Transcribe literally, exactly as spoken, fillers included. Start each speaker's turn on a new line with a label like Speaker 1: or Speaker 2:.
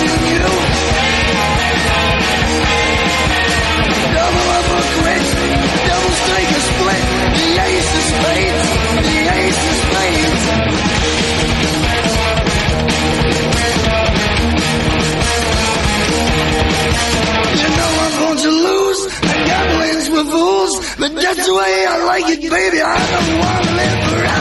Speaker 1: watching you. Double up a quit, double strike a split. The ace of spades, the ace of spades. You know I'm going to lose. The gambling's with fools, but that's the way I like it, baby. I don't want to live forever.